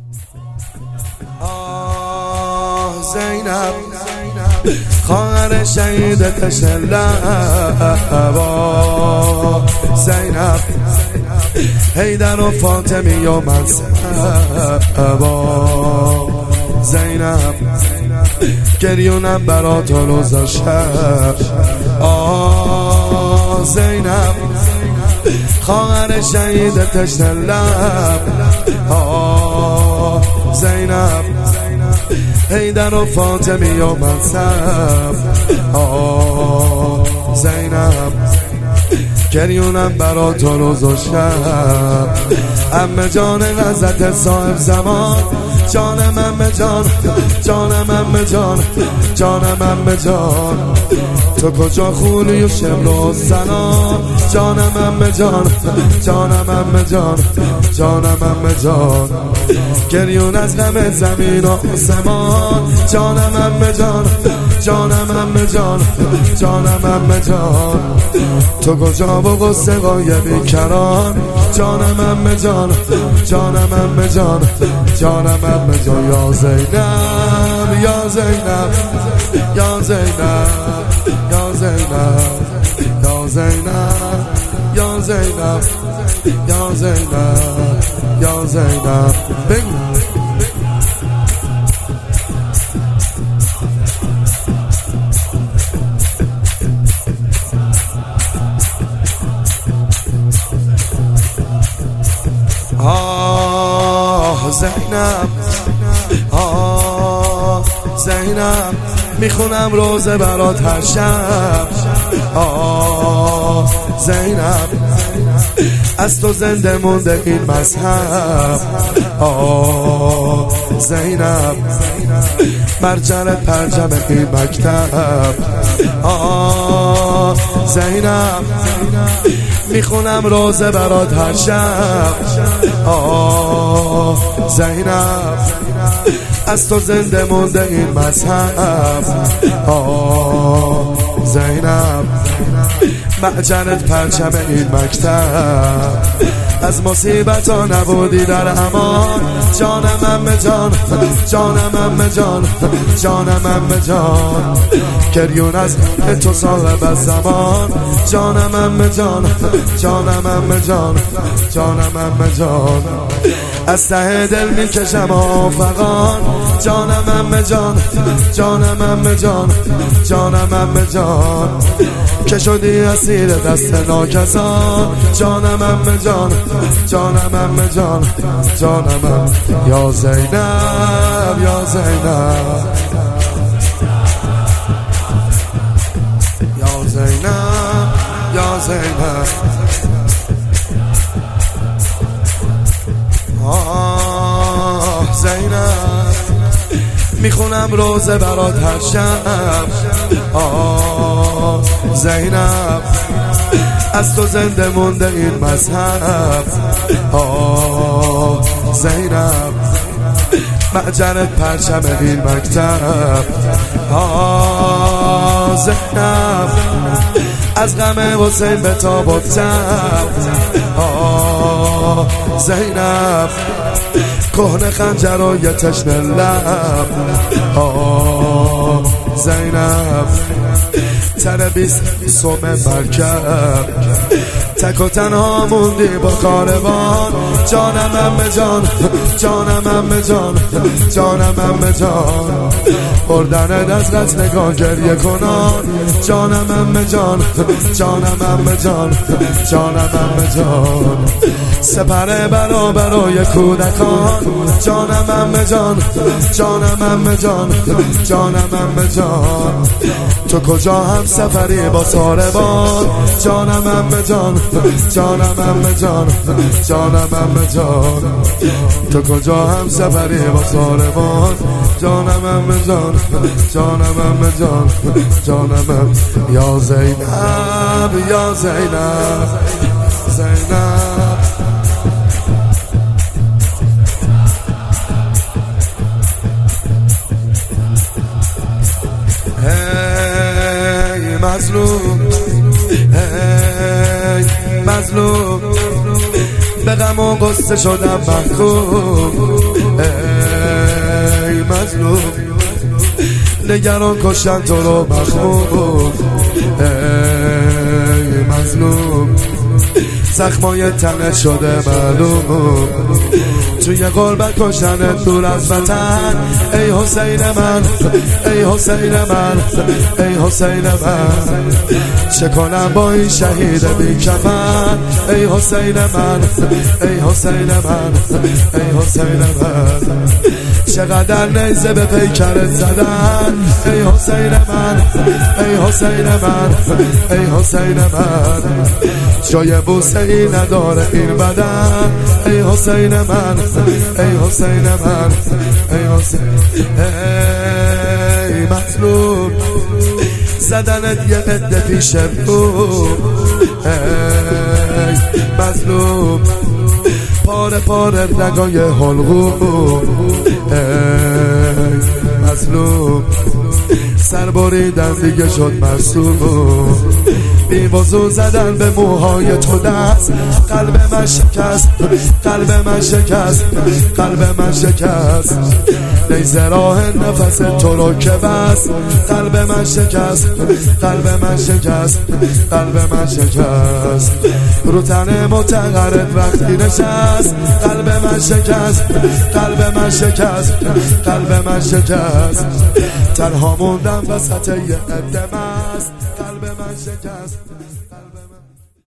زینب خواهر شهید تشلب، زینب حیدر و فاطمی و منصب، زینب گریونم برات روز و شب. زینب خواهر شهید تشلب، زینب حیدر و فاطمی و منصب، زینب گریونم برات روز و شب. عمه جان حضرت صاحب زمان، جانم عمه جان، جانم عمه جان، جانم عمه جان، تو کجا خولی و شمر و سلام. جانم عمه جان، جانم عمه جان، جانم عمه جان، گریون از غم زمین و آسمان. جانم عمه جان، جانم عمه جان، جانم عمه جان، تو کجا و غصه غایبی کران. جانم عمه جان، جانم عمه جان، جانم عمه جان، یا زینب، یا زینب، یا زینب، یا زینب، یا زینب، یا زینب، یا زینب، یا زینب. بگو زینب، زینب میخونم روزه برات هر شب. زینب از تو زنده مونده این مذهب. زینب مرجرت پرچم این مکتب. زینب میخونم روزه برات هر شب. زینب از تو زنده مونده این مذهب. زینب معجنت پرچم این مکتب. از مصیبت ها نبودی در امان. جانم عمه جان، جانم عمه جان، جانم عمه جان، گریون از تو صاحب از زمان. جانم عمه جان، جانم عمه جان، جانم عمه جان، از ته دل میکشم آفغان. جانم عمه جان، جانم عمه جان، جانم عمه جان، که شدی اسیر دست ناکسان. جانم عمه جان، جانم عمه جان، جانم عمه، یا زینب، یا زینب، یا زینب، یا زینب. زینب میخونم روزه برات هر شب. زینب از تو زنده مونده این مذهب. زینب معجنت پرچم این مکتب. زینب از غم حسین به تاب و تب. زینب کهنه خنجر و یه تشنه لب. زینب تر 20 سوم مرکب، تک و تنها موندی با کاروان. جانم عمه جان، جانم عمه جان، جانم عمه جان، بردن از نگاه گریه کنان. جانم عمه جان، جانم عمه جان، جانم عمه جان، سپر برای کودکان. جانم عمه جان، جانم عمه جان، جانم عمه جان، تو کجا هم سفری با ساربان. جانم عمه جان، جانم عمه جان، جانم عمه جان، تو کجا هم سفری با ساربان. جانم عمه جان، جانم عمه جان، جانم عمه، یا زینب، یا زینب، زینب. مظلوم، هی مظلوم، به غم و غصه شدم محکوم. نگران کشتن تو رو مخموم، ای مظلوم، زخمای تنت شده معلوم، توی غربت کشتنت دور از وطن. ای حسین من، ای حسین من، ای حسین من، چه کنم با این شهید بی کفن. ای حسین من، ای حسین من، ای حسین من، چقدر نیزه به پیکرت زدن. ای حسین من، ای حسین من، ای حسین من، جای بوسه ای نداره این بدن. ای حسین من، ای حسین من، ای حسین، ای مظلوم، زدنت یه عده پیش بود. ای مظلوم، پاره پاره رگای حلقوم. ای مظلوم، سر بریدن دیگه شد مرسوم، بی وضو زدن به موهای تو دست. قلب من شکست، قلب من شکست، قلب من شکست، نیزه راه نفس تو رو که بس. قلب من شکست، قلب من شکست، قلب من شکست، رو تن متقرد وقتی نشست. قلب من شکست، قلب من شکست، قلب من شکست، تنها موندم وسط یه عده مست. قلب من شکست.